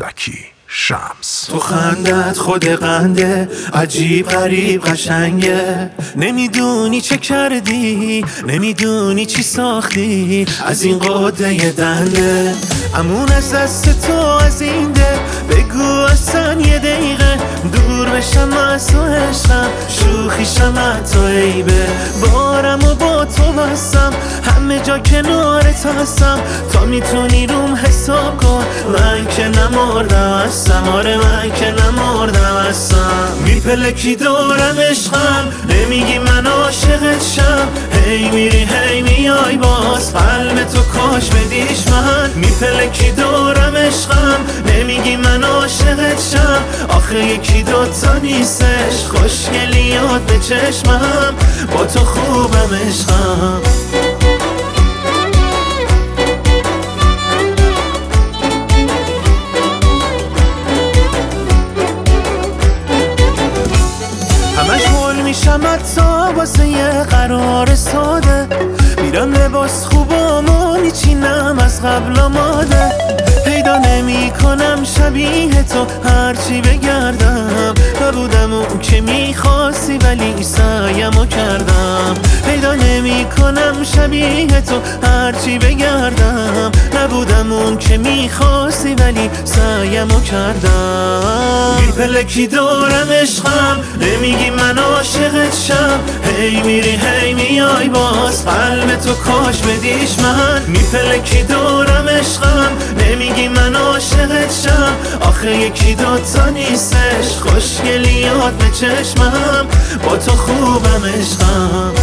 زکی شمس. تو خندت خود قنده، عجیب غریب قشنگه. نمیدونی چه کردی، نمیدونی چی ساختی از این قده دنده. امون از دست تو از این ده، بگو اصلا یه دقیقه دور بشم از تو عشقم، شوخیشم از تو عیبه. بارم و با تو بستم، همه جا کنارت هستم، تا میتونی روم حساب کن. من که نمردم هستم، آره من که نمردم هستم. میپلکی دورم عشقم، نمیگی من عاشقت شم. هی میری هی میای باز، قلب تو کاش بدیش من. میپلکی دورم عشقم، نمیگی من عاشقت شم. آخه یکی دوتا نیستش، خوشگلیات به چشمم، با تو خوبم عشقم. همش مول میشم حتی واسه یه قرار ساده. میرم لباس خوبامو میچینم از قبل آماده. پیدا نمی کنم شبیه تو هرچی بگردم. نبودم اون که میخواستی ولی سعیمو کردم. پیدا نمی کنم شبیه تو هرچی بگردم. نبودم اون که میخواستی ولی سعیمو کردم. میپلکی دورم عشقم، نمیگی من عاشقت شم. هی میری هی میای باز، قلب تو کاش بدیش من. میپلکی دورم عشقم، نمیگی من عاشقت شم. آخه یکی دوتا نیستش، خوشگلیات به چشمم، با تو خوبم عشقم.